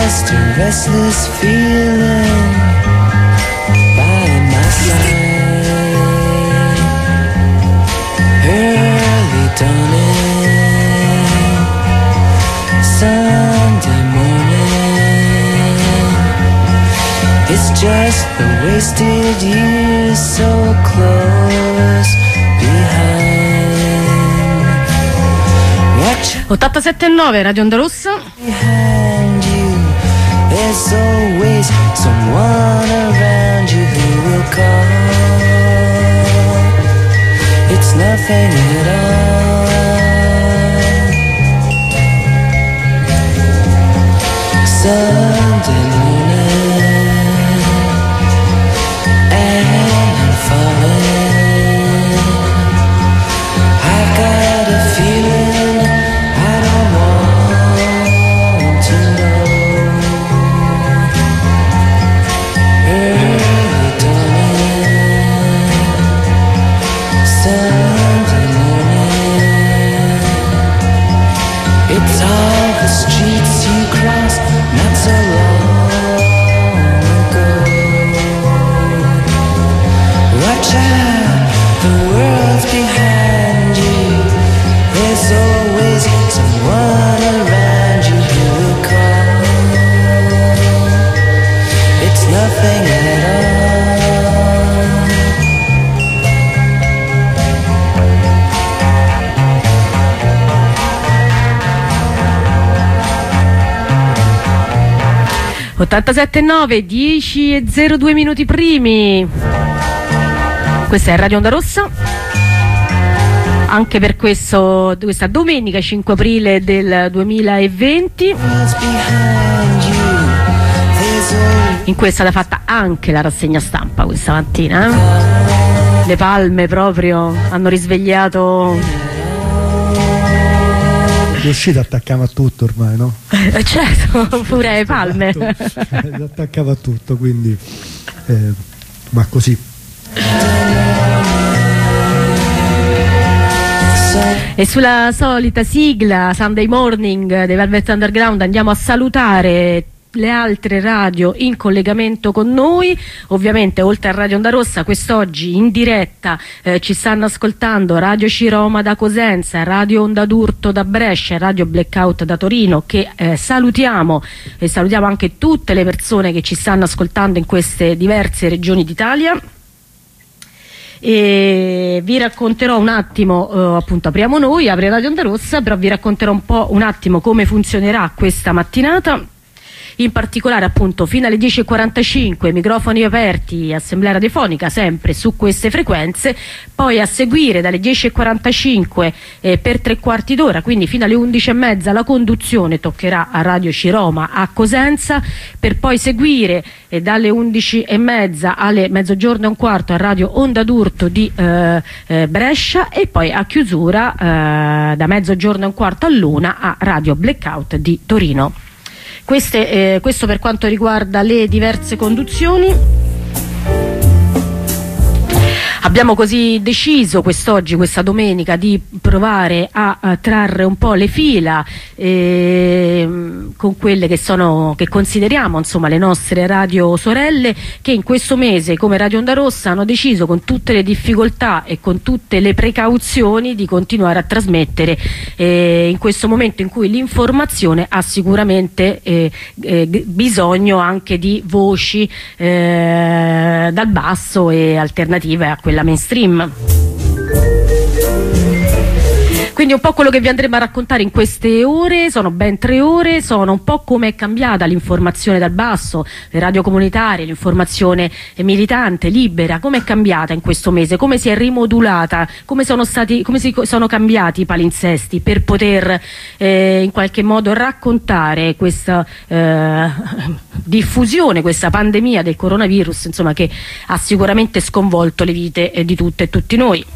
just a restless feeling by my side. Early dawning, Sunday morning. It's just the wasted years so close behind. 87.9 Radio Onda Rossa. Behind you, there's always someone around you who will call. It's nothing at all. Sunday morning, and I'm falling. I've got a feeling I don't want to know. Early dawning, Sunday morning. It's all the streets you crossed not so long ago. Watch out, the world's behind you. There's always someone around you who will call. It's nothing at all. 87.9, 10:02 minuti primi. Questa è Radio Onda Rossa. Anche per questa domenica 5 aprile del 2020, What's behind you? There's always in cui è stata fatta anche la rassegna stampa questa mattina. Le palme proprio hanno risvegliato. L'uscita attaccava a tutto ormai, no? Certo, pure le palme. Attaccava a tutto, quindi ma così. E sulla solita sigla Sunday Morning dei Velvet Underground andiamo a salutare le altre radio in collegamento con noi. Ovviamente oltre a Radio Onda Rossa quest'oggi in diretta ci stanno ascoltando Radio Ciroma da Cosenza, Radio Onda d'Urto da Brescia, Radio Blackout da Torino, che salutiamo, e salutiamo anche tutte le persone che ci stanno ascoltando in queste diverse regioni d'Italia. E vi racconterò un attimo, appunto apriamo noi, apre Radio Onda Rossa, però vi racconterò un attimo come funzionerà questa mattinata. In particolare appunto fino alle 10:45 microfoni aperti, assemblea radiofonica sempre su queste frequenze, poi a seguire dalle 10:45 per 3/4 d'ora, quindi fino alle 11:30 la conduzione toccherà a Radio Ciroma a Cosenza, per poi seguire dalle 11:30 alle 12:45 a Radio Onda d'Urto di Brescia, e poi a chiusura da 12:45 all'1 a Radio Blackout di Torino. Questo per quanto riguarda le diverse conduzioni. Abbiamo così deciso quest'oggi, questa domenica, di provare a trarre un po' le fila con quelle che consideriamo insomma le nostre radio sorelle, che in questo mese come Radio Onda Rossa hanno deciso, con tutte le difficoltà e con tutte le precauzioni, di continuare a trasmettere in questo momento in cui l'informazione ha sicuramente bisogno anche di voci dal basso e alternative a quella mainstream. Quindi un po' quello che vi andremo a raccontare in queste ore, sono ben 3 ore, sono un po' come è cambiata l'informazione dal basso, le radio comunitarie, l'informazione militante, libera, come è cambiata in questo mese, come si è rimodulata, come sono cambiati i palinsesti per poter in qualche modo raccontare questa diffusione, questa pandemia del coronavirus, insomma, che ha sicuramente sconvolto le vite di tutte e tutti noi.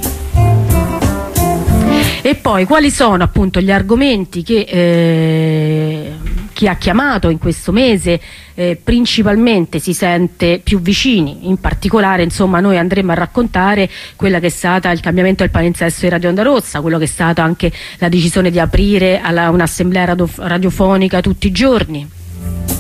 E poi quali sono appunto gli argomenti che chi ha chiamato in questo mese principalmente si sente più vicini. In particolare insomma noi andremo a raccontare quella che è stata il cambiamento del palinsesto di Radio Onda Rossa, quello che è stato anche la decisione di aprire un'assemblea radiofonica tutti i giorni.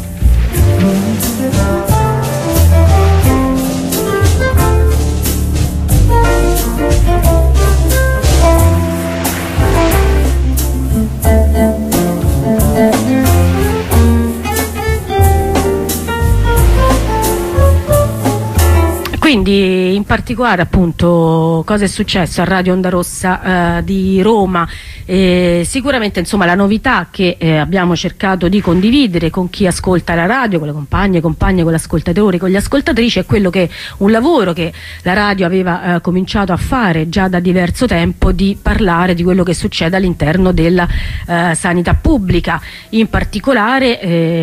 quindi in particolare appunto cosa è successo a Radio Onda Rossa di Roma. Sicuramente insomma la novità che abbiamo cercato di condividere con chi ascolta la radio, con le compagne, con gli ascoltatori, con gli ascoltatrici, è quello che un lavoro che la radio aveva cominciato a fare già da diverso tempo, di parlare di quello che succede all'interno della sanità pubblica. In particolare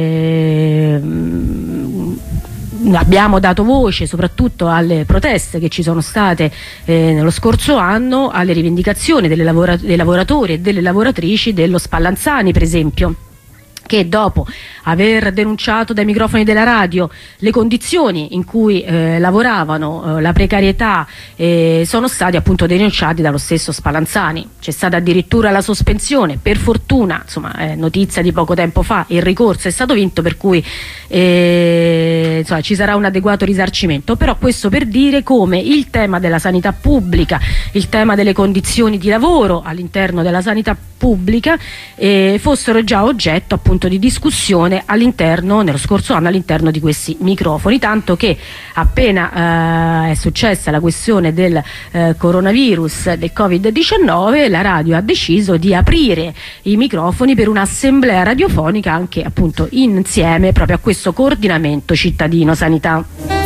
abbiamo dato voce soprattutto alle proteste che ci sono state nello scorso anno, alle rivendicazioni dei lavoratori e delle lavoratrici dello Spallanzani, per esempio, che dopo aver denunciato dai microfoni della radio le condizioni in cui lavoravano, la precarietà, sono stati appunto denunciati dallo stesso Spallanzani. C'è stata addirittura la sospensione, per fortuna, insomma, notizia di poco tempo fa, il ricorso è stato vinto, per cui insomma, ci sarà un adeguato risarcimento. Però questo per dire come il tema della sanità pubblica, il tema delle condizioni di lavoro all'interno della sanità pubblica fossero già oggetto appunto di discussione nello scorso anno all'interno di questi microfoni, tanto che appena è successa la questione del coronavirus, del Covid-19, la radio ha deciso di aprire i microfoni per un'assemblea radiofonica anche appunto insieme proprio a questo coordinamento cittadino sanità.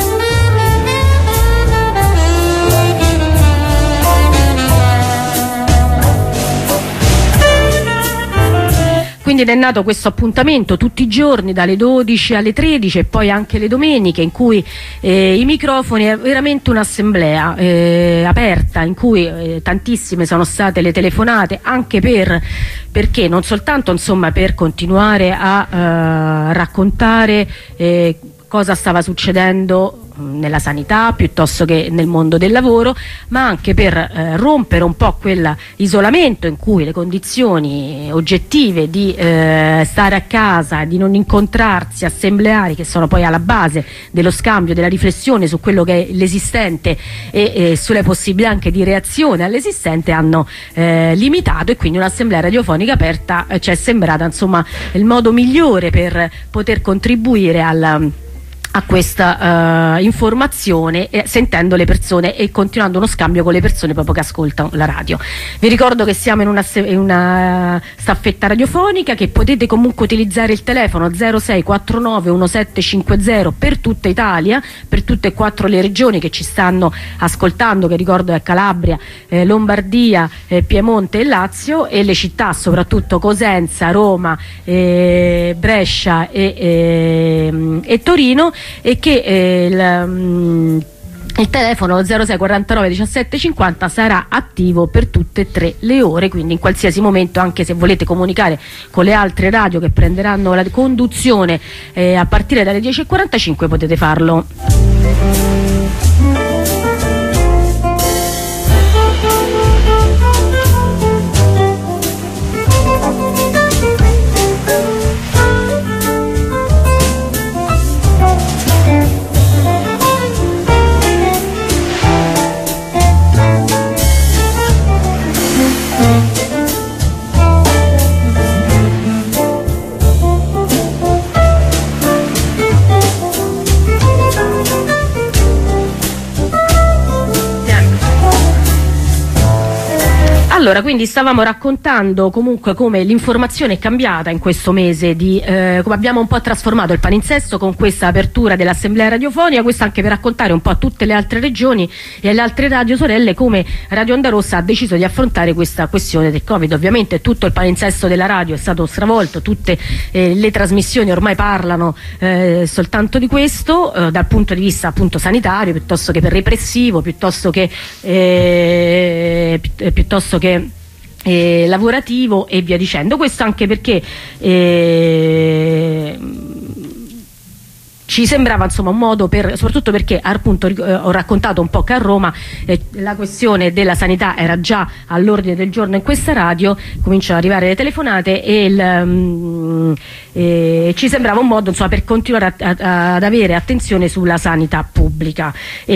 Quindi è nato questo appuntamento tutti i giorni dalle 12 alle 13 e poi anche le domeniche, in cui i microfoni è veramente un'assemblea aperta, in cui tantissime sono state le telefonate, anche perché non soltanto insomma per continuare a raccontare cosa stava succedendo nella sanità piuttosto che nel mondo del lavoro, ma anche per rompere un po' quell'isolamento in cui le condizioni oggettive di stare a casa, di non incontrarsi, assembleari, che sono poi alla base dello scambio, della riflessione su quello che è l'esistente e sulle possibilità anche di reazione all'esistente, hanno limitato, e quindi un'assemblea radiofonica aperta ci è sembrata insomma il modo migliore per poter contribuire a questa informazione, sentendo le persone e continuando uno scambio con le persone proprio che ascoltano la radio. Vi ricordo che siamo in una staffetta radiofonica, che potete comunque utilizzare il telefono 0649 1750 per tutta Italia, per tutte e 4 le regioni che ci stanno ascoltando, che ricordo è Calabria, Lombardia, Piemonte e Lazio, e le città soprattutto Cosenza, Roma, Brescia e Torino, e che il telefono 06 49 17 50 sarà attivo per tutte e 3 le ore, quindi in qualsiasi momento, anche se volete comunicare con le altre radio che prenderanno la conduzione a partire dalle 10:45, potete farlo. Allora, quindi stavamo raccontando comunque come l'informazione è cambiata in questo mese, come abbiamo un po' trasformato il palinsesto con questa apertura dell'assemblea radiofonica, questo anche per raccontare un po' a tutte le altre regioni e alle altre radio sorelle come Radio Onda Rossa ha deciso di affrontare questa questione del Covid. Ovviamente tutto il palinsesto della radio è stato stravolto, tutte le trasmissioni ormai parlano soltanto di questo, dal punto di vista appunto sanitario, piuttosto che per repressivo, piuttosto che lavorativo e via dicendo. Questo anche perché ci sembrava insomma un modo soprattutto perché appunto ho raccontato un po' che a Roma la questione della sanità era già all'ordine del giorno in questa radio, cominciano ad arrivare le telefonate e ci sembrava un modo insomma per continuare ad avere attenzione sulla sanità pubblica.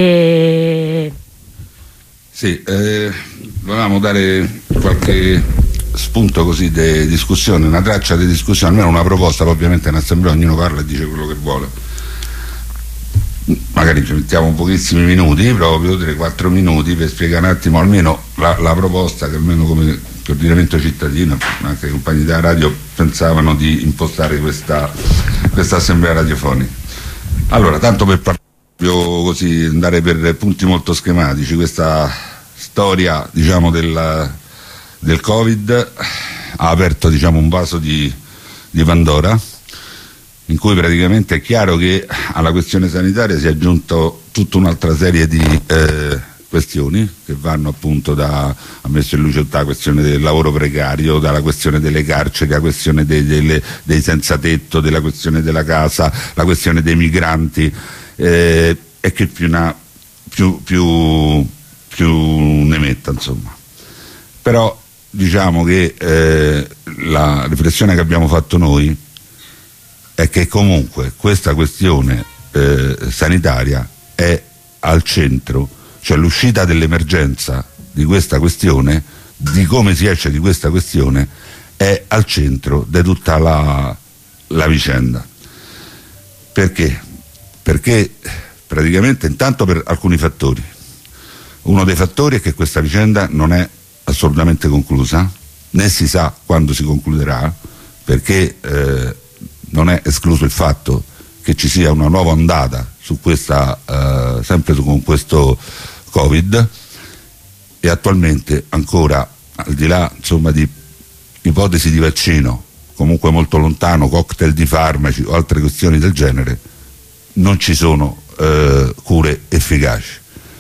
Sì, volevamo dare qualche spunto così di discussione, una traccia di discussione, almeno una proposta, poi ovviamente in assemblea ognuno parla e dice quello che vuole. magari ci mettiamo pochissimi minuti, proprio 3-4 minuti, per spiegare un attimo almeno la proposta che almeno come ordinamento cittadino, anche i compagni della radio pensavano di impostare questa assemblea radiofonica. Allora, tanto per proprio così andare per punti molto schematici, questa storia, diciamo, del Covid ha aperto, diciamo, un vaso di Pandora, in cui praticamente è chiaro che alla questione sanitaria si è aggiunto tutta un'altra serie di questioni che vanno appunto ha messo in luce tutta la questione del lavoro precario, dalla questione delle carceri, la questione dei senza tetto, della questione della casa, la questione dei migranti, e che più ne metta, insomma. Però diciamo che la riflessione che abbiamo fatto noi è che comunque questa questione sanitaria è al centro, cioè l'uscita dell'emergenza di questa questione, di come si esce di questa questione, è al centro di tutta la vicenda. Perché? Perché praticamente intanto per alcuni fattori. Uno dei fattori è che questa vicenda non è assolutamente conclusa, né si sa quando si concluderà, perché non è escluso il fatto che ci sia una nuova ondata su questa, sempre con questo Covid, e attualmente ancora, al di là, insomma, di ipotesi di vaccino comunque molto lontano, cocktail di farmaci o altre questioni del genere, non ci sono cure efficaci.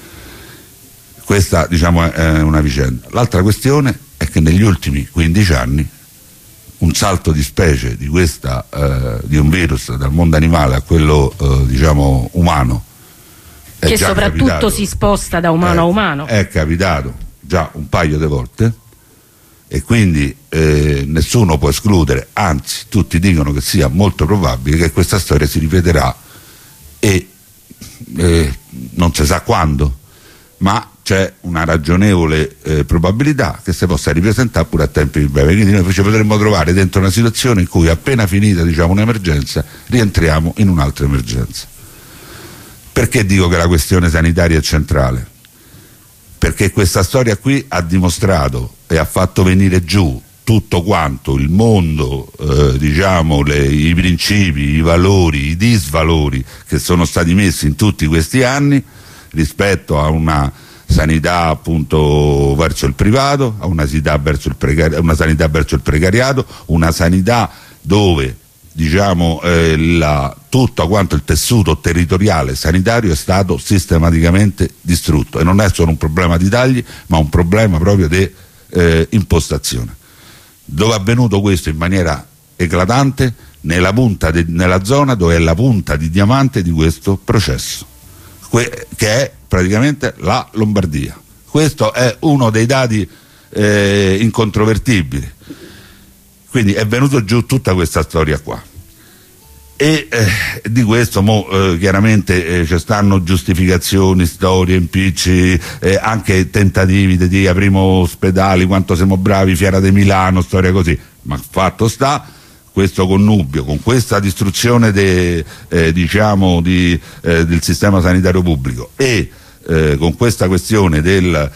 Questa, diciamo, è una vicenda. L'altra questione è che negli ultimi 15 anni un salto di specie di un virus dal mondo animale a quello diciamo umano, che soprattutto capitato, si sposta da umano a umano, è capitato già un paio di volte, e quindi nessuno può escludere, anzi tutti dicono che sia molto probabile che questa storia si ripeterà, e non si sa quando, ma c'è una ragionevole probabilità che si possa ripresentare pure a tempi brevi. Quindi noi ci potremmo trovare dentro una situazione in cui, appena finita, diciamo, un'emergenza, rientriamo in un'altra emergenza. Perché dico che la questione sanitaria è centrale? Perché questa storia qui ha dimostrato e ha fatto venire giù tutto quanto il mondo, diciamo, i principi, i valori, i disvalori che sono stati messi in tutti questi anni rispetto a una sanità appunto verso il privato, a una sanità verso il precariato, una sanità dove, diciamo, tutto quanto il tessuto territoriale sanitario è stato sistematicamente distrutto, e non è solo un problema di tagli, ma un problema proprio di impostazione. Dove è avvenuto questo in maniera eclatante? Nella zona dove è la punta di diamante di questo processo, che è praticamente la Lombardia. Questo è uno dei dati incontrovertibili. Quindi è venuto giù tutta questa storia qua, e di questo chiaramente ci stanno giustificazioni, storie, impicci, anche tentativi di aprimo ospedali, quanto siamo bravi, Fiera di Milano, storia così, ma fatto sta, questo connubio con questa distruzione diciamo del sistema sanitario pubblico, e con questa questione delle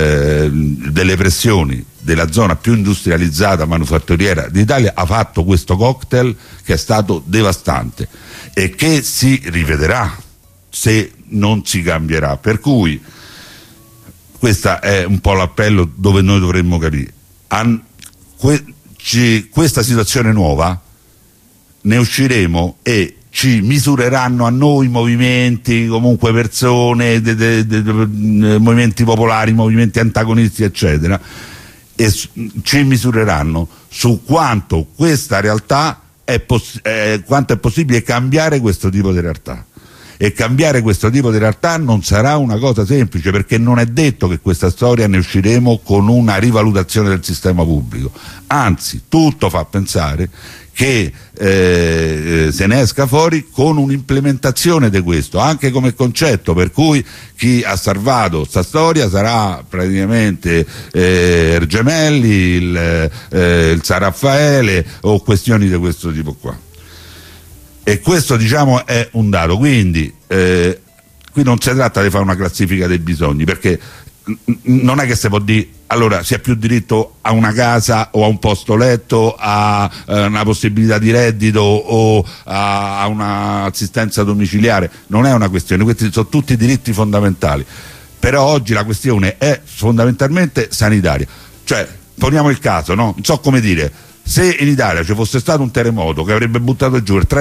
pressioni della zona più industrializzata manufatturiera d'Italia, ha fatto questo cocktail che è stato devastante e che si ripeterà se non si cambierà. Per cui questo è un po' l'appello dove noi dovremmo capire. Questa situazione nuova ne usciremo, e ci misureranno a noi movimenti, comunque persone, movimenti popolari, movimenti antagonisti, eccetera, e ci misureranno su quanto questa realtà quanto è possibile cambiare questo tipo di realtà. E cambiare questo tipo di realtà non sarà una cosa semplice, perché non è detto che questa storia ne usciremo con una rivalutazione del sistema pubblico, anzi tutto fa pensare che se ne esca fuori con un'implementazione di questo, anche come concetto, per cui chi ha salvato sta storia sarà praticamente Ergemelli, il San Raffaele, o questioni di questo tipo qua. E questo, diciamo, è un dato. Quindi qui non si tratta di fare una classifica dei bisogni, perché non è che si può dire allora si ha più diritto a una casa o a un posto letto, a una possibilità di reddito o a un'assistenza domiciliare. Non è una questione, questi sono tutti diritti fondamentali, però oggi la questione è fondamentalmente sanitaria. Cioè, poniamo il caso, no? Non so come dire, se in Italia ci fosse stato un terremoto che avrebbe buttato giù il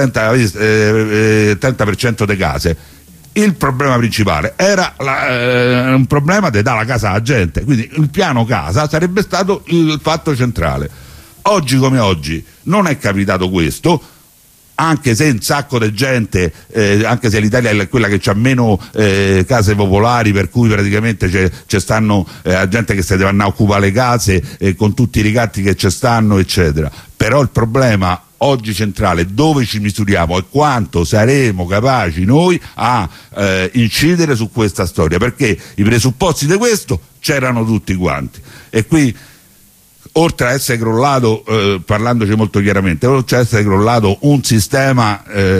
30% delle case, il problema principale era un problema di dare la casa alla gente, quindi il piano casa sarebbe stato il fatto centrale. Oggi come oggi non è capitato questo, anche se un sacco di gente, anche se l'Italia è quella che ha meno case popolari, per cui praticamente c'è stanno gente che si deve andare a occupare le case con tutti i ricatti che ci stanno eccetera, però il problema oggi centrale, dove ci misuriamo e quanto saremo capaci noi a incidere su questa storia, perché i presupposti di questo c'erano tutti quanti, e qui oltre a essere crollato, parlandoci molto chiaramente, oltre a essere crollato un sistema,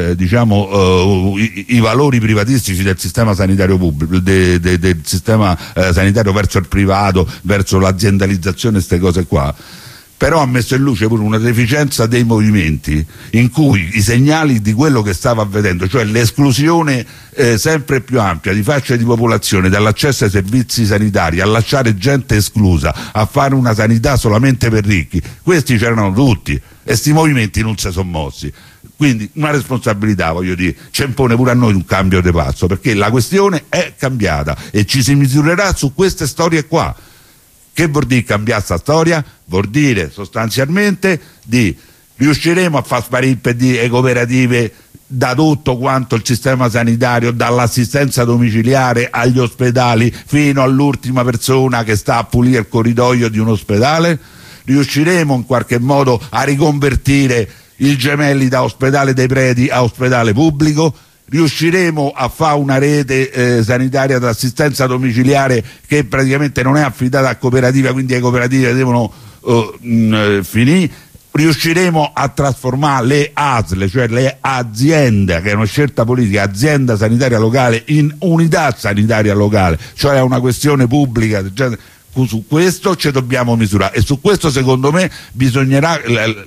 i valori privatistici del sistema sanitario pubblico, del sistema sanitario verso il privato, verso l'aziendalizzazione, queste cose qua, però ha messo in luce pure una deficienza dei movimenti in cui i segnali di quello che stava avvenendo, cioè l'esclusione sempre più ampia di fasce di popolazione dall'accesso ai servizi sanitari, a lasciare gente esclusa, a fare una sanità solamente per ricchi, questi c'erano tutti e sti movimenti non si sono mossi. Quindi una responsabilità, voglio dire, ci impone pure a noi un cambio di passo, perché la questione è cambiata e ci si misurerà su queste storie qua. Che vuol dire cambiare questa storia? Vuol dire sostanzialmente riusciremo a far sparire il PD e cooperative da tutto quanto il sistema sanitario, dall'assistenza domiciliare agli ospedali fino all'ultima persona che sta a pulire il corridoio di un ospedale? Riusciremo in qualche modo a riconvertire i Gemelli da ospedale dei preti a ospedale pubblico? Riusciremo a fare una rete sanitaria d'assistenza domiciliare che praticamente non è affidata a cooperative, quindi le cooperative devono finire? Riusciremo a trasformare le ASL, cioè le aziende, che è una scelta politica, azienda sanitaria locale, in unità sanitaria locale, cioè è una questione pubblica? Su questo ci dobbiamo misurare e su questo secondo me bisognerà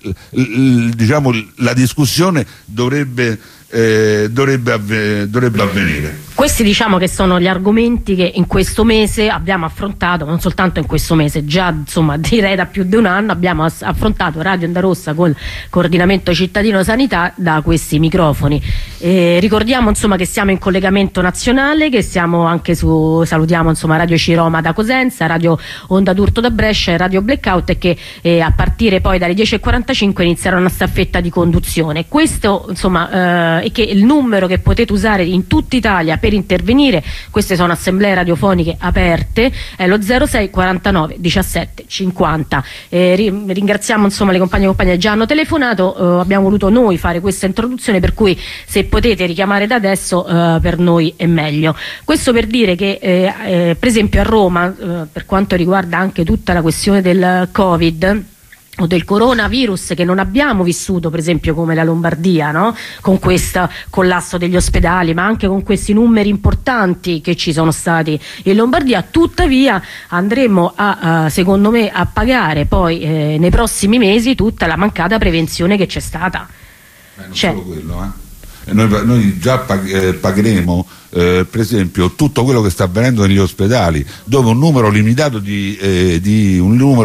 la discussione dovrebbe avvenire. Questi diciamo che sono gli argomenti che in questo mese abbiamo affrontato, non soltanto in questo mese, già insomma direi da più di un anno abbiamo affrontato Radio Onda Rossa col coordinamento cittadino sanità da questi microfoni. Ricordiamo insomma che siamo in collegamento nazionale, che siamo anche salutiamo insomma Radio Ciroma da Cosenza, Radio Onda d'Urto da Brescia e Radio Blackout, e che a partire poi dalle 10:45 inizierà una staffetta di conduzione. Questo insomma è che il numero che potete usare in tutta Italia per intervenire, queste sono assemblee radiofoniche aperte, è lo 06 49 17 50. Ringraziamo insomma le compagne e compagni che già hanno telefonato, abbiamo voluto noi fare questa introduzione, per cui se potete richiamare da adesso per noi è meglio. Questo per dire che per esempio a Roma, per quanto riguarda anche tutta la questione del Covid o del coronavirus, che non abbiamo vissuto per esempio come la Lombardia, no? Con questo collasso degli ospedali, ma anche con questi numeri importanti che ci sono stati in Lombardia, tuttavia andremo secondo me a pagare poi nei prossimi mesi tutta la mancata prevenzione che c'è stata. Non solo quello, Noi già pagheremo per esempio tutto quello che sta avvenendo negli ospedali, dove un numero limitato di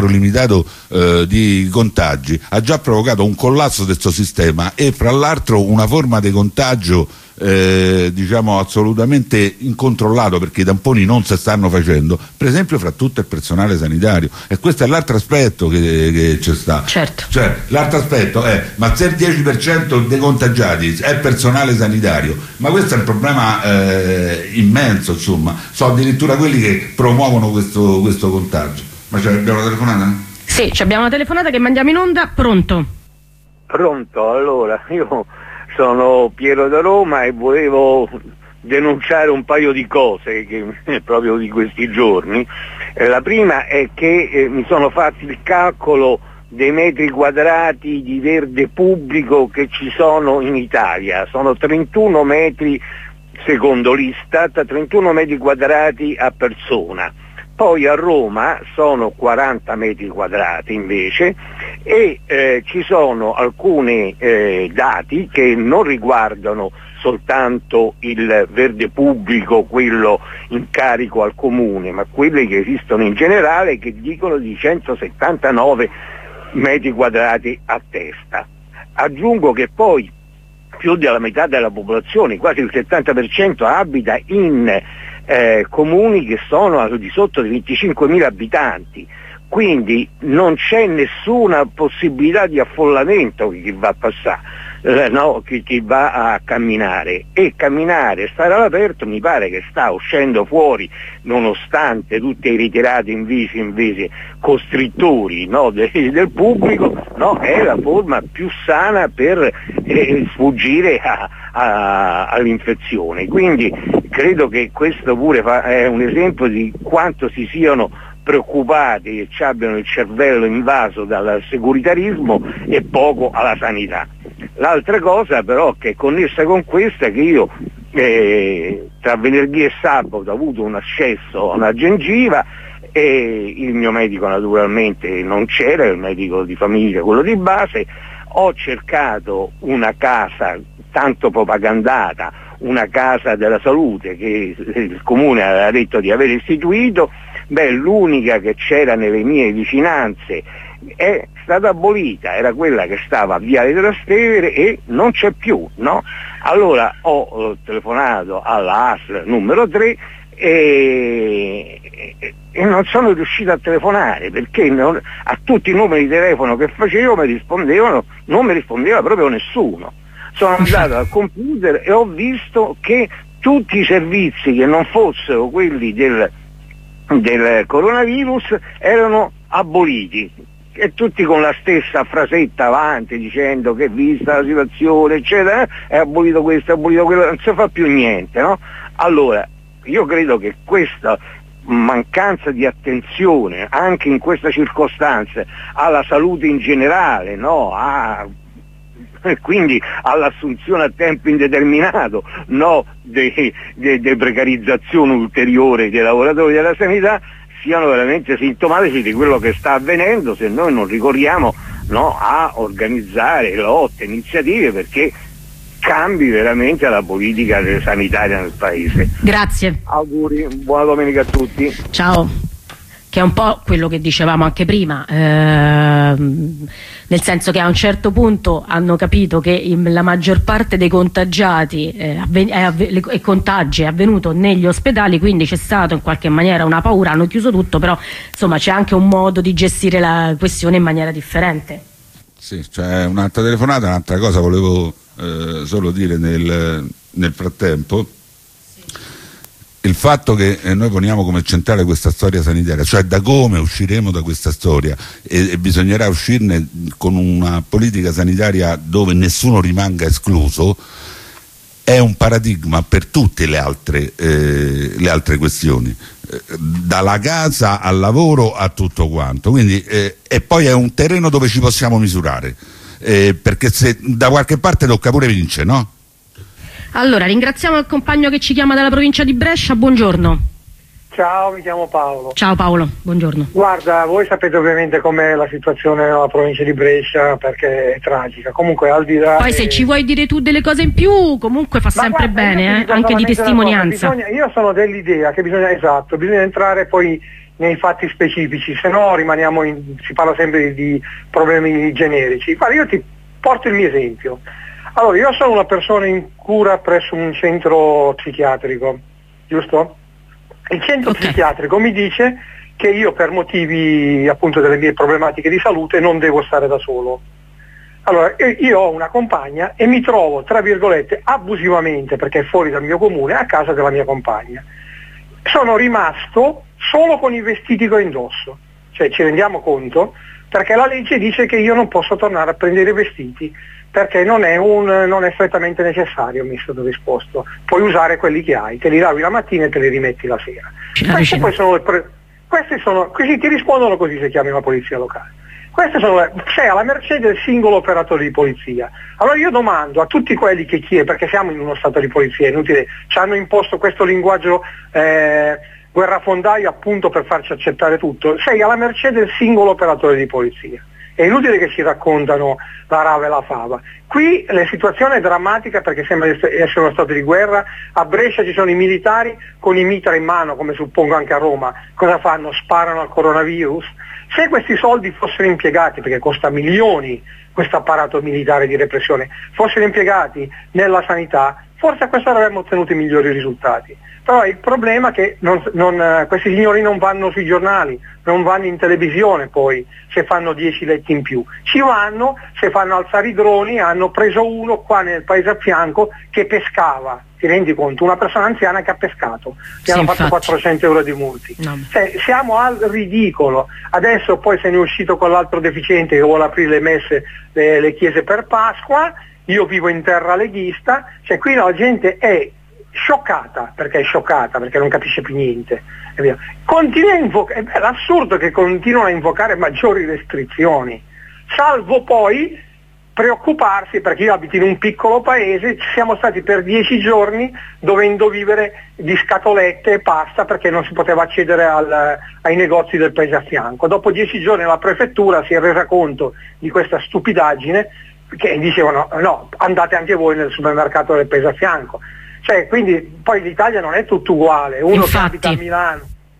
contagi ha già provocato un collasso del suo sistema e fra l'altro una forma di contagio assolutamente incontrollato, perché i tamponi non si stanno facendo, per esempio fra tutto il personale sanitario, e questo è l'altro aspetto che c'è sta. Certo. Cioè, l'altro aspetto è, ma se il 10% dei contagiati è personale sanitario, ma questo è un problema immenso, insomma, sono addirittura quelli che promuovono questo contagio. Ma abbiamo una telefonata? Sì, abbiamo una telefonata che mandiamo in onda. Pronto? Pronto, allora io sono Piero da Roma e volevo denunciare un paio di cose proprio di questi giorni. La prima è che mi sono fatto il calcolo dei metri quadrati di verde pubblico che ci sono in Italia, sono 31 metri secondo l'Istat 31 metri quadrati a persona. Poi a Roma sono 40 metri quadrati invece, e ci sono alcuni dati che non riguardano soltanto il verde pubblico, quello in carico al comune, ma quelli che esistono in generale, che dicono di 179 metri quadrati a testa. Aggiungo che poi più della metà della popolazione, quasi il 70%, abita in comuni che sono al di sotto di 25.000 abitanti, quindi non c'è nessuna possibilità di affollamento chi va a passare, chi va a camminare, e camminare, stare all'aperto mi pare che sta uscendo fuori, nonostante tutti i ritirati invece costrittori del pubblico, è la forma più sana per sfuggire all'infezione. Quindi credo che questo pure è un esempio di quanto si siano preoccupati e ci abbiano il cervello invaso dal securitarismo e poco alla sanità. L'altra cosa però che è connessa con questa è che io tra venerdì e sabato ho avuto un accesso a una gengiva, e il mio medico naturalmente non c'era, il medico di famiglia, quello di base. Ho cercato una casa tanto propagandata, una casa della salute che il comune aveva detto di aver istituito. L'unica che c'era nelle mie vicinanze è stata abolita, era quella che stava a Viale della Trastevere e non c'è più, Allora ho telefonato alla ASL numero 3 e non sono riuscito a telefonare, perché a tutti i numeri di telefono che facevo non mi rispondeva proprio nessuno. Sono andato al computer e ho visto che tutti i servizi che non fossero quelli del coronavirus erano aboliti, e tutti con la stessa frasetta avanti dicendo che vista la situazione eccetera è abolito questo, è abolito quello, non si fa più niente, Allora io credo che questa mancanza di attenzione anche in questa circostanza alla salute in generale, quindi all'assunzione a tempo indeterminato, di precarizzazione ulteriore dei lavoratori della sanità, siano veramente sintomatici di quello che sta avvenendo, se noi non ricorriamo a organizzare lotte, iniziative perché cambi veramente la politica sanitaria nel paese. Grazie. Auguri, buona domenica a tutti. Ciao. Che è un po' quello che dicevamo anche prima, nel senso che a un certo punto hanno capito che la maggior parte dei contagiati e contagi è avvenuto negli ospedali, quindi c'è stato in qualche maniera una paura, hanno chiuso tutto, però insomma c'è anche un modo di gestire la questione in maniera differente. Sì, c'è un'altra telefonata, un'altra cosa volevo solo dire nel frattempo. Il fatto che noi poniamo come centrale questa storia sanitaria, cioè da come usciremo da questa storia, e bisognerà uscirne con una politica sanitaria dove nessuno rimanga escluso, è un paradigma per tutte le altre questioni, dalla casa al lavoro a tutto quanto. Quindi, e poi è un terreno dove ci possiamo misurare, perché se da qualche parte tocca pure vince, no? Allora, ringraziamo il compagno che ci chiama dalla provincia di Brescia, buongiorno. Ciao, mi chiamo Paolo. Ciao Paolo, buongiorno. Guarda, voi sapete ovviamente com'è la situazione nella provincia di Brescia, perché è tragica. Comunque al di là... Poi se ci vuoi dire tu delle cose in più, comunque fa sempre bene, anche di testimonianza. Io sono dell'idea che bisogna entrare poi nei fatti specifici, se no rimaniamo si parla sempre di problemi generici. Guarda, io ti porto il mio esempio. Allora, io sono una persona in cura presso un centro psichiatrico, giusto? Il centro psichiatrico mi dice che io per motivi appunto delle mie problematiche di salute non devo stare da solo. Allora, io ho una compagna e mi trovo, tra virgolette, abusivamente, perché è fuori dal mio comune, a casa della mia compagna. Sono rimasto solo con i vestiti che ho indosso, cioè ci rendiamo conto, perché la legge dice che io non posso tornare a prendere i vestiti, perché non è strettamente necessario, mi è stato risposto. Puoi usare quelli che hai, te li lavi la mattina e te li rimetti la sera. Questi poi sono così ti rispondono, così se chiami la polizia locale. sei alla mercé del singolo operatore di polizia. Allora io domando a tutti quelli che chiedono, perché siamo in uno stato di polizia, è inutile, ci hanno imposto questo linguaggio guerrafondaio appunto per farci accettare tutto, sei alla mercé del singolo operatore di polizia. È inutile che ci raccontano la rava e la fava. Qui la situazione è drammatica perché sembra essere uno stato di guerra. A Brescia ci sono i militari con i mitra in mano, come suppongo anche a Roma. Cosa fanno? Sparano al coronavirus? Se questi soldi fossero impiegati, perché costa milioni questo apparato militare di repressione, fossero impiegati nella sanità, forse a questo avremmo ottenuto i migliori risultati. Però il problema è che questi signori non vanno sui giornali, non vanno in televisione poi se fanno 10 letti in più. Ci vanno se fanno alzare i droni. Hanno preso uno qua nel paese a fianco che pescava, ti rendi conto? Una persona anziana che ha pescato, gli hanno fatto 400 euro di multi. No. Cioè, siamo al ridicolo. Adesso poi se ne è uscito con l'altro deficiente che vuole aprire le messe, le chiese per Pasqua. Io vivo in terra leghista, cioè qui la gente è scioccata perché non capisce più niente. Continua a è l'assurdo che continuano a invocare maggiori restrizioni, salvo poi preoccuparsi, perché io abito in un piccolo paese, ci siamo stati per 10 giorni dovendo vivere di scatolette e pasta perché non si poteva accedere ai negozi del paese a fianco. Dopo 10 giorni la prefettura si è resa conto di questa stupidaggine, che dicevano no, andate anche voi nel supermercato del paese a fianco. Cioè, quindi poi l'Italia non è tutto uguale, uno che abita a Milano.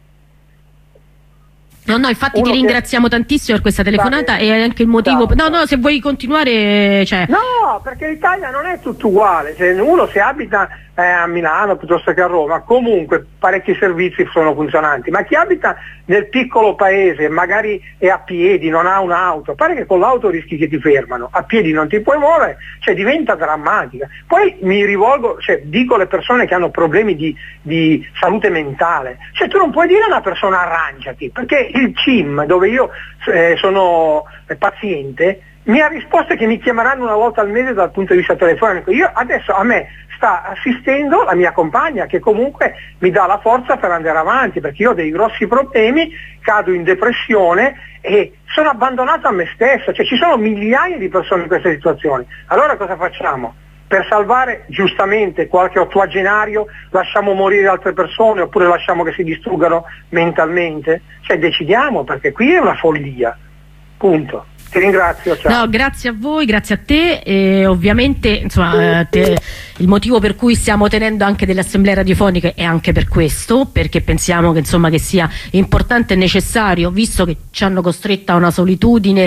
No, infatti ti ringraziamo tantissimo per questa telefonata e anche il motivo. No, se vuoi continuare. Cioè... No, perché l'Italia non è tutto uguale. Cioè, uno se abita a Milano piuttosto che a Roma, comunque parecchi servizi sono funzionanti, ma chi abita nel piccolo paese, magari è a piedi, non ha un'auto, pare che con l'auto rischi che ti fermano, a piedi non ti puoi muovere, cioè diventa drammatica. Poi mi rivolgo, dico alle persone che hanno problemi di salute mentale, cioè tu non puoi dire a una persona arrangiati, perché il CIM, dove io sono paziente, mi ha risposto che mi chiameranno una volta al mese dal punto di vista telefonico. Io adesso a me sta assistendo la mia compagna che comunque mi dà la forza per andare avanti, perché io ho dei grossi problemi, cado in depressione e sono abbandonato a me stesso, cioè ci sono migliaia di persone in queste situazioni. Allora cosa facciamo? Per salvare giustamente qualche ottuagenario lasciamo morire altre persone oppure lasciamo che si distruggano mentalmente? Cioè decidiamo, perché qui è una follia, punto. Ti ringrazio, ciao. No, grazie a voi, grazie a te e ovviamente insomma, il motivo per cui stiamo tenendo anche delle assemblee radiofoniche è anche per questo, perché pensiamo che, insomma, che sia importante e necessario, visto che ci hanno costretta a una solitudine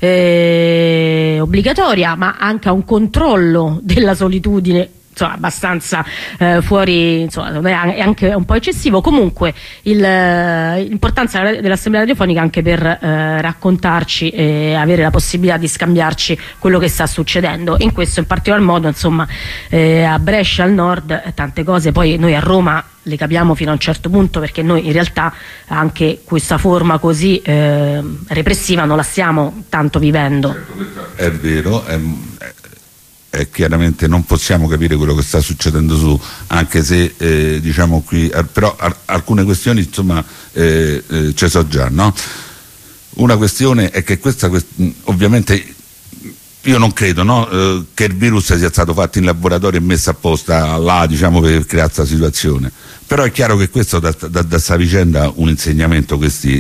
obbligatoria, ma anche a un controllo della solitudine abbastanza fuori, è anche un po' eccessivo. Comunque l'importanza dell'assemblea radiofonica anche per raccontarci e avere la possibilità di scambiarci quello che sta succedendo, in questo in particolar modo a Brescia, al nord, tante cose poi noi a Roma le capiamo fino a un certo punto, perché noi in realtà anche questa forma così repressiva non la stiamo tanto vivendo. Certo, è vero, chiaramente non possiamo capire quello che sta succedendo su, anche se diciamo qui, però alcune questioni insomma ci so già, no? Una questione è che ovviamente io non credo, no, che il virus sia stato fatto in laboratorio e messo apposta là, diciamo, per creare questa situazione, però è chiaro che questo da sta vicenda un insegnamento questi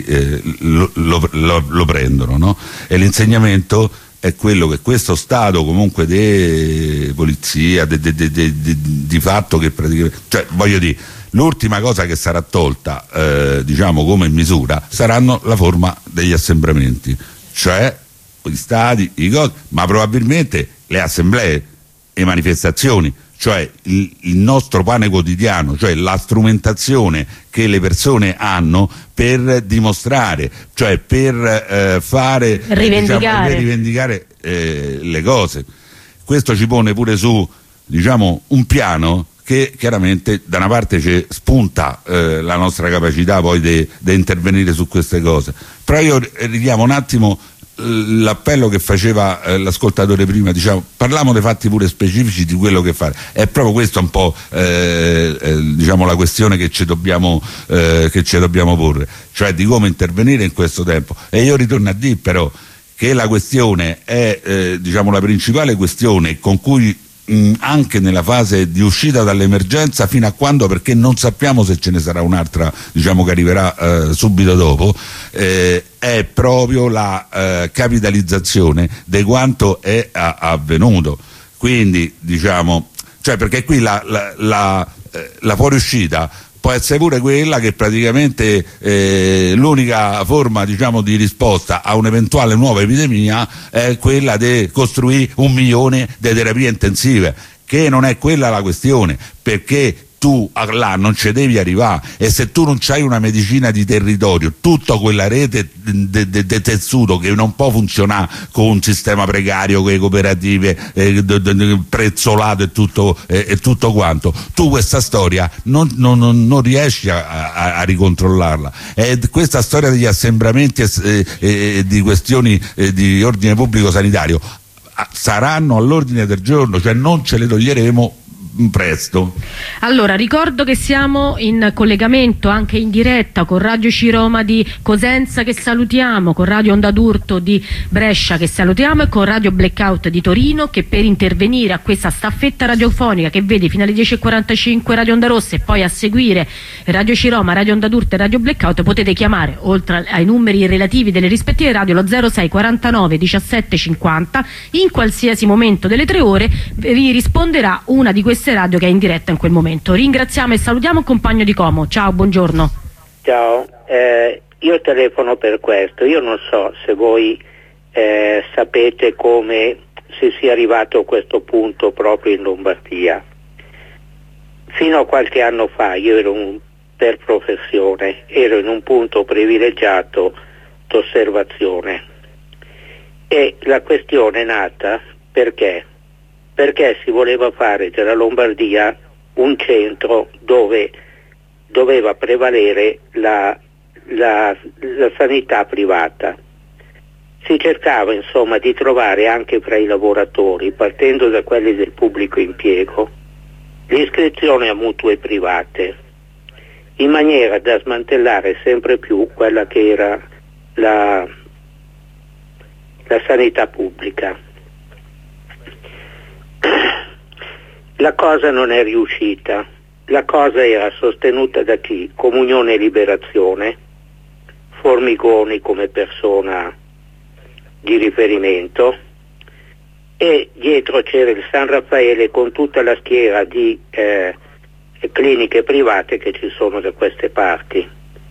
lo prendono, no? E l'insegnamento è quello che questo stato comunque di polizia di fatto, che praticamente, cioè voglio dire, l'ultima cosa che sarà tolta diciamo come misura saranno la forma degli assembramenti, cioè gli stadi, ma probabilmente le assemblee e manifestazioni, cioè il nostro pane quotidiano, cioè la strumentazione che le persone hanno per dimostrare, cioè per fare rivendicare le cose. Questo ci pone pure su, diciamo, un piano che chiaramente da una parte ci spunta la nostra capacità poi di intervenire su queste cose. Però io richiamo un attimo l'appello che faceva l'ascoltatore prima, diciamo, parliamo dei fatti pure specifici di quello che fare. È proprio questa un po' diciamo la questione che ci dobbiamo porre, cioè di come intervenire in questo tempo. E io ritorno a dire però che la questione è diciamo la principale questione con cui anche nella fase di uscita dall'emergenza, fino a quando, perché non sappiamo se ce ne sarà un'altra, diciamo, che arriverà subito dopo, è proprio la capitalizzazione di quanto è avvenuto. Quindi diciamo, cioè, perché qui la fuoriuscita può essere pure quella che praticamente l'unica forma, diciamo, di risposta a un'eventuale nuova epidemia è quella di costruire 1 milione di terapie intensive, che non è quella la questione, perché tu là non ci devi arrivare, e se tu non c'hai una medicina di territorio, tutta quella rete di tessuto che non può funzionare con un sistema precario, con le cooperative, prezzolato e tutto quanto, tu questa storia non riesci a ricontrollarla. E questa storia degli assembramenti e di questioni di ordine pubblico sanitario saranno all'ordine del giorno, cioè non ce le toglieremo presto. Allora, ricordo che siamo in collegamento anche in diretta con Radio Ciroma di Cosenza, che salutiamo, con Radio Onda d'Urto di Brescia, che salutiamo, e con Radio Blackout di Torino, che per intervenire a questa staffetta radiofonica che vede fino alle 10:45 Radio Onda Rossa e poi a seguire Radio Ciroma, Radio Onda d'Urto e Radio Blackout, potete chiamare, oltre ai numeri relativi delle rispettive radio, lo 06 49 17 50. In qualsiasi momento delle 3 ore vi risponderà una di queste radio che è in diretta in quel momento. Ringraziamo e salutiamo un compagno di Como. Ciao, buongiorno. Ciao, io telefono per questo. Io non so se voi sapete come si sia arrivato a questo punto proprio in Lombardia. Fino a qualche anno fa io ero per professione ero in un punto privilegiato d'osservazione, e la questione è nata perché si voleva fare della Lombardia un centro dove doveva prevalere la sanità privata. Si cercava insomma di trovare anche fra i lavoratori, partendo da quelli del pubblico impiego, l'iscrizione a mutue private, in maniera da smantellare sempre più quella che era la sanità pubblica. La cosa non è riuscita. La cosa era sostenuta da chi? Comunione e Liberazione, Formigoni come persona di riferimento, e dietro c'era il San Raffaele con tutta la schiera di cliniche private che ci sono da queste parti.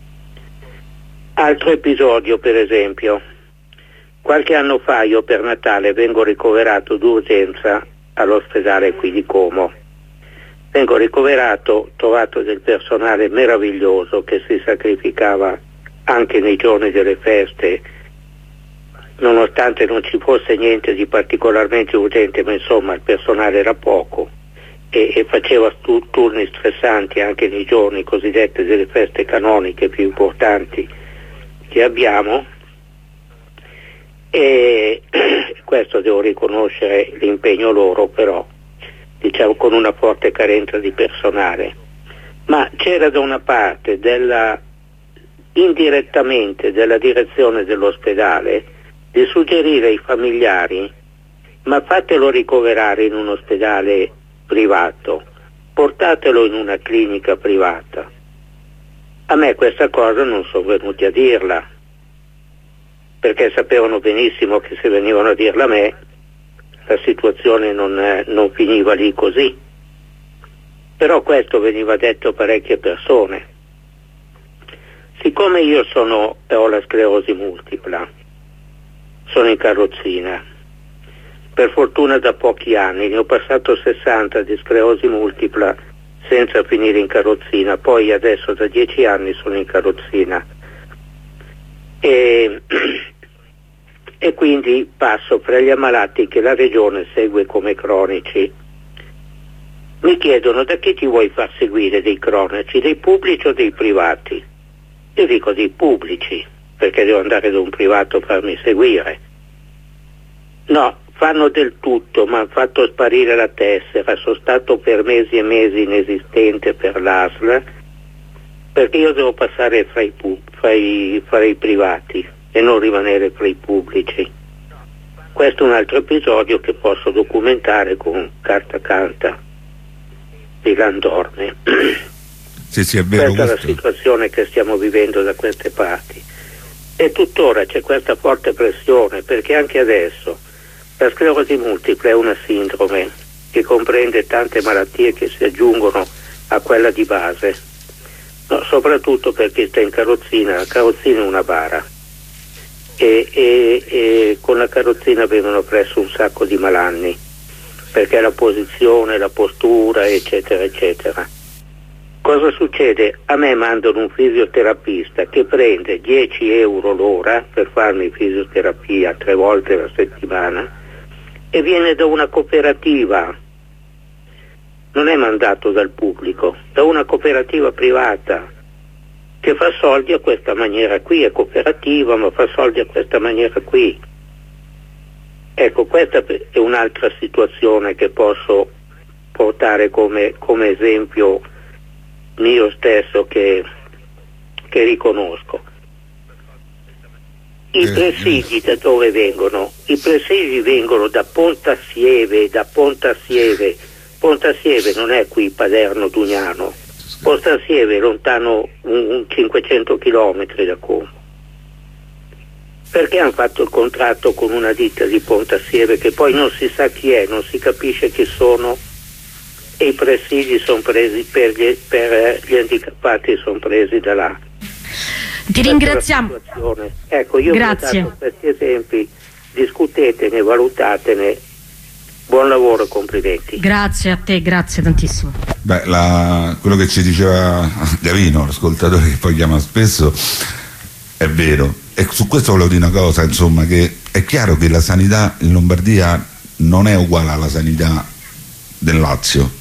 Altro episodio, per esempio, qualche anno fa io per Natale vengo ricoverato d'urgenza all'ospedale qui di Como. Vengo ricoverato, trovato del personale meraviglioso che si sacrificava anche nei giorni delle feste, nonostante non ci fosse niente di particolarmente urgente, ma insomma il personale era poco e faceva turni stressanti anche nei giorni cosiddetti delle feste canoniche più importanti che abbiamo, e questo devo riconoscere l'impegno loro, però diciamo con una forte carenza di personale. Ma c'era da una parte indirettamente della direzione dell'ospedale di suggerire ai familiari: ma fatelo ricoverare in un ospedale privato, portatelo in una clinica privata. A me questa cosa non sono venuti a dirla, perché sapevano benissimo che se venivano a dirla a me la situazione non finiva lì così. Però questo veniva detto a parecchie persone. Siccome io ho la sclerosi multipla, sono in carrozzina, per fortuna da pochi anni, ne ho passato 60 di sclerosi multipla senza finire in carrozzina, poi adesso da 10 anni sono in carrozzina e quindi passo fra gli ammalati che la regione segue come cronici. Mi chiedono: da chi ti vuoi far seguire dei cronici, dei pubblici o dei privati? Io dico dei pubblici, perché devo andare da un privato a farmi seguire. No, fanno del tutto, mi hanno fatto sparire la tessera, sono stato per mesi e mesi inesistente per l'ASL, perché io devo passare fra i privati e non rimanere fra i pubblici. Questo è un altro episodio che posso documentare con carta canta di Landorme. Sì, è vero. Questa è la situazione che stiamo vivendo da queste parti. E tuttora c'è questa forte pressione, perché anche adesso la sclerosi multipla è una sindrome che comprende tante malattie che si aggiungono a quella di base, soprattutto per chi sta in carrozzina. La carrozzina è una bara e con la carrozzina vengono presso un sacco di malanni, perché la posizione, la postura, eccetera eccetera. Cosa succede? A me mandano un fisioterapista che prende 10 euro l'ora per farmi fisioterapia 3 volte alla settimana e viene da una cooperativa, non è mandato dal pubblico, da una cooperativa privata che fa soldi a questa maniera qui, è cooperativa ma fa soldi a questa maniera qui. Ecco, questa è un'altra situazione che posso portare come esempio mio stesso che riconosco. I presidi da dove vengono? I presidi vengono da Pontassieve. Pontassieve non è qui Paderno Dugnano, Pontassieve è lontano un 500 chilometri da Como. Perché hanno fatto il contratto con una ditta di Pontassieve che poi non si sa chi è, non si capisce chi sono, e i presidi sono presi per gli handicappati, sono presi da là. Ti ringraziamo. Ecco, io Grazie. vi ho dato questi esempi, discutetene, valutatene. Buon lavoro e complimenti. Grazie a te, grazie tantissimo. Beh, quello che ci diceva Gavino, l'ascoltatore che poi chiama spesso, è vero. E su questo volevo dire una cosa, insomma, che è chiaro che la sanità in Lombardia non è uguale alla sanità del Lazio.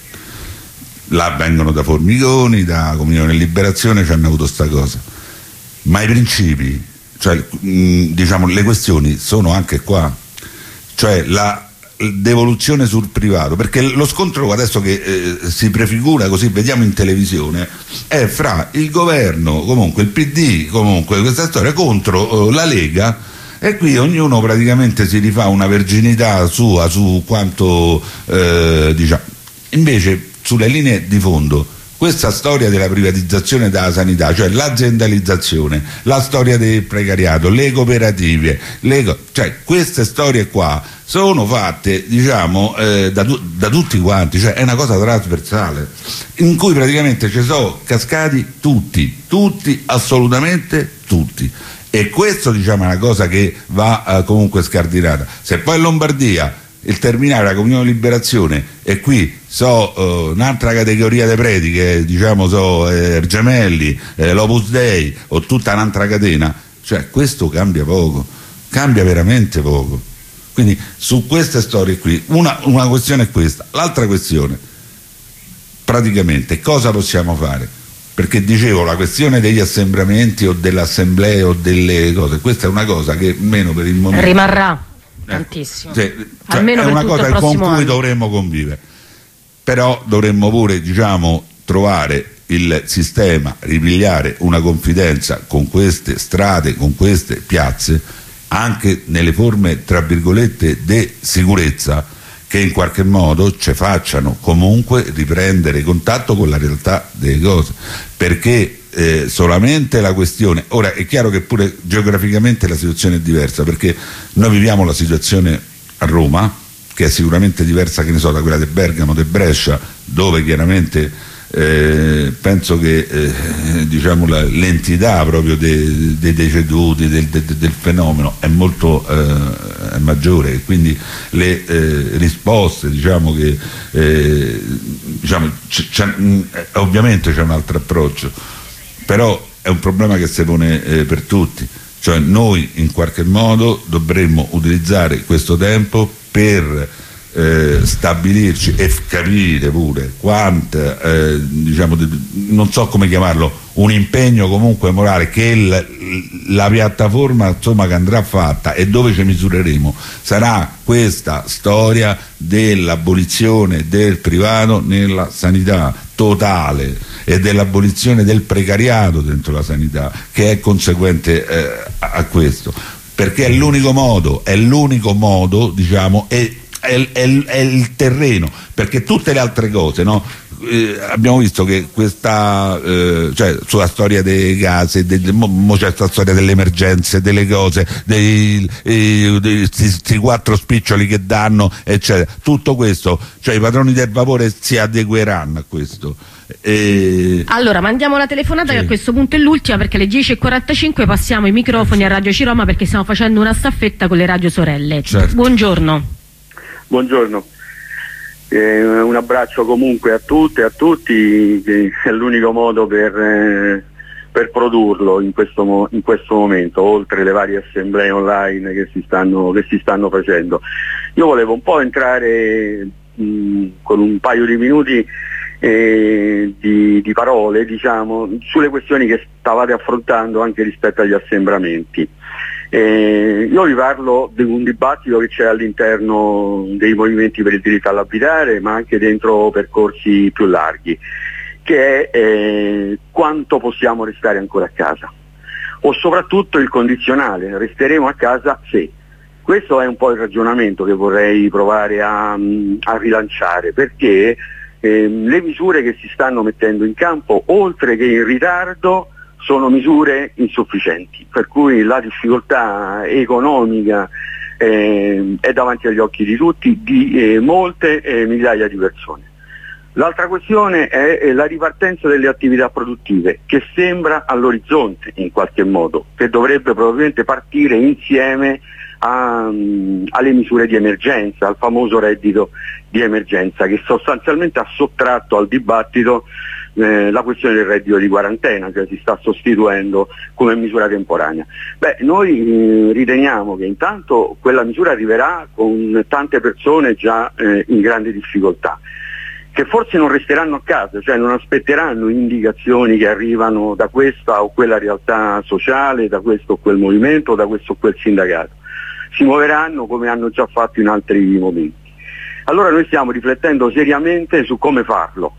Là vengono da Formigoni, da Comunione e Liberazione, ci hanno avuto sta cosa. Ma i principi, cioè diciamo le questioni sono anche qua. Cioè la devoluzione sul privato, perché lo scontro adesso che si prefigura, così vediamo in televisione, è fra il governo, comunque il PD, comunque questa storia contro la Lega, e qui ognuno praticamente si rifà una verginità sua su quanto diciamo. Invece sulle linee di fondo questa storia della privatizzazione della sanità, cioè l'aziendalizzazione, la storia del precariato, le cooperative, cioè queste storie qua sono fatte, diciamo, da tutti quanti, cioè è una cosa trasversale in cui praticamente ci sono cascati tutti, assolutamente tutti, e questo, diciamo, è una cosa che va comunque scardinata. Se poi in Lombardia il terminale della Comunione Liberazione e qui un'altra categoria di preti che diciamo Gemelli, l'Opus Dei o tutta un'altra catena, cioè questo cambia poco, cambia veramente poco. Quindi su queste storie qui una questione è questa. L'altra questione, praticamente cosa possiamo fare? Perché dicevo, la questione degli assembramenti o delle assemblee o delle cose, questa è una cosa che meno per il momento rimarrà tantissimo, cioè, almeno è per una tutto cosa il con prossimo cui anno. dovremmo convivere, però dovremmo pure, diciamo, trovare il sistema, ripigliare una confidenza con queste strade, con queste piazze, anche nelle forme tra virgolette di sicurezza, che in qualche modo ci facciano comunque riprendere contatto con la realtà delle cose, perché solamente la questione, ora è chiaro che pure geograficamente la situazione è diversa, perché noi viviamo la situazione a Roma, che è sicuramente diversa, che ne so, da quella di Bergamo, di Brescia, dove chiaramente penso che diciamo l'entità proprio dei deceduti, del fenomeno è molto è maggiore, e quindi le risposte, diciamo che diciamo, ovviamente c'è un altro approccio, però è un problema che si pone per tutti, cioè noi in qualche modo dovremmo utilizzare questo tempo per stabilirci e capire pure quanto diciamo, non so come chiamarlo, un impegno comunque morale che la piattaforma, insomma, che andrà fatta e dove ci misureremo sarà questa storia dell'abolizione del privato nella sanità totale e dell'abolizione del precariato dentro la sanità, che è conseguente a questo. perché è l'unico modo, diciamo, è il terreno, perché tutte le altre cose, no? Abbiamo visto che questa cioè sulla storia dei gas, c'è questa storia delle emergenze, delle cose, questi 4 spiccioli che danno, eccetera. Tutto questo, cioè i padroni del vapore si adegueranno a questo. Allora mandiamo la telefonata, sì, che a questo punto è l'ultima, perché alle 10:45 passiamo i microfoni a Radio Ciroma, perché stiamo facendo una staffetta con le radio sorelle. Certo. Buongiorno. Buongiorno. Un abbraccio comunque a tutte e a tutti, che è l'unico modo per produrlo in questo momento, oltre le varie assemblee online che si stanno facendo. Io volevo un po' entrare con un paio di minuti di parole, diciamo, sulle questioni che stavate affrontando anche rispetto agli assembramenti. Io vi parlo di un dibattito che c'è all'interno dei movimenti per il diritto all'abitare, ma anche dentro percorsi più larghi, che è quanto possiamo restare ancora a casa, o soprattutto il condizionale, resteremo a casa se. Questo è un po' il ragionamento che vorrei provare a rilanciare, perché le misure che si stanno mettendo in campo, oltre che in ritardo, sono misure insufficienti, per cui la difficoltà economica è davanti agli occhi di tutti, di molte migliaia di persone. L'altra questione è la ripartenza delle attività produttive, che sembra all'orizzonte in qualche modo, che dovrebbe probabilmente partire insieme alle misure di emergenza, al famoso reddito di emergenza, che sostanzialmente ha sottratto al dibattito la questione del reddito di quarantena, che si sta sostituendo come misura temporanea. Noi riteniamo che intanto quella misura arriverà con tante persone già in grande difficoltà, che forse non resteranno a casa, cioè non aspetteranno indicazioni che arrivano da questa o quella realtà sociale, da questo o quel movimento, da questo o quel sindacato. Si muoveranno come hanno già fatto in altri momenti. Allora noi stiamo riflettendo seriamente su come farlo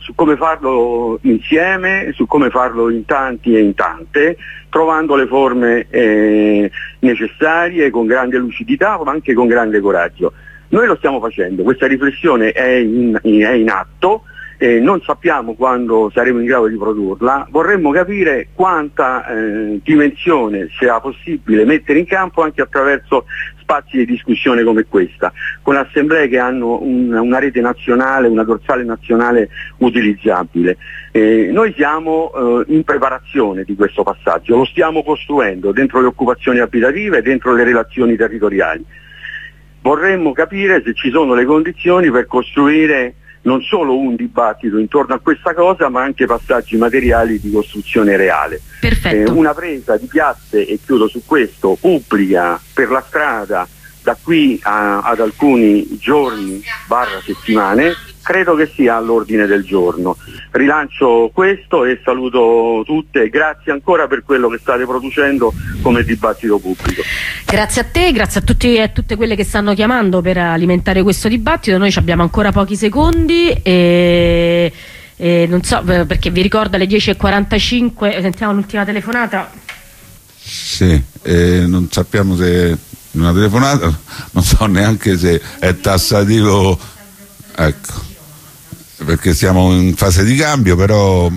insieme, su come farlo in tanti e in tante, trovando le forme necessarie, con grande lucidità, ma anche con grande coraggio. Noi lo stiamo facendo, questa riflessione è in atto, non sappiamo quando saremo in grado di produrla, vorremmo capire quanta dimensione sia possibile mettere in campo anche attraverso spazi di discussione come questa, con assemblee che hanno una rete nazionale, una dorsale nazionale utilizzabile. Noi siamo in preparazione di questo passaggio, lo stiamo costruendo dentro le occupazioni abitative, dentro le relazioni territoriali. Vorremmo capire se ci sono le condizioni per costruire non solo un dibattito intorno a questa cosa, ma anche passaggi materiali di costruzione reale. Perfetto. Una presa di piazze, e chiudo su questo, pubblica per la strada da qui ad alcuni giorni / settimane, credo che sia all'ordine del giorno. Rilancio questo e saluto tutte, grazie ancora per quello che state producendo come dibattito pubblico. Grazie a te, grazie a tutti e a tutte quelle che stanno chiamando per alimentare questo dibattito. Noi abbiamo ancora pochi secondi e non so, perché vi ricordo alle 10:45 sentiamo l'ultima telefonata. Sì, non sappiamo se una telefonata, non so neanche se è tassativo, ecco, perché siamo in fase di cambio, però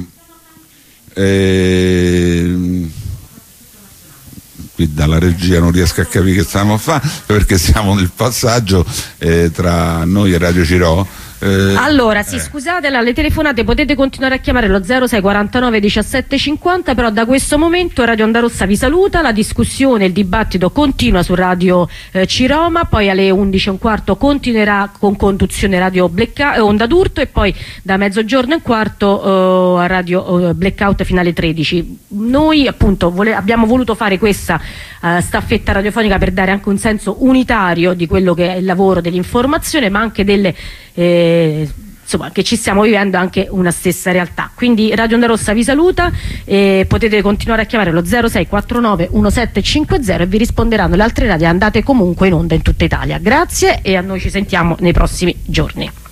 qui dalla regia non riesco a capire che stiamo a fare, perché siamo nel passaggio tra noi e Radio Cirò. Allora, sì, scusate, le telefonate potete continuare a chiamare lo 06 49 17 50, però da questo momento Radio Onda Rossa vi saluta, la discussione, il dibattito continua su Radio Ciroma, poi alle 11:15 continuerà con conduzione Radio Onda d'Urto, e poi da 12:15 a Radio Blackout fino alle 13. Noi appunto abbiamo voluto fare questa staffetta radiofonica per dare anche un senso unitario di quello che è il lavoro dell'informazione, ma anche delle insomma, che ci stiamo vivendo anche una stessa realtà. Quindi Radio Onda Rossa vi saluta e potete continuare a chiamare lo 06 49 1750 e vi risponderanno le altre radio, andate comunque in onda in tutta Italia. Grazie e a noi ci sentiamo nei prossimi giorni.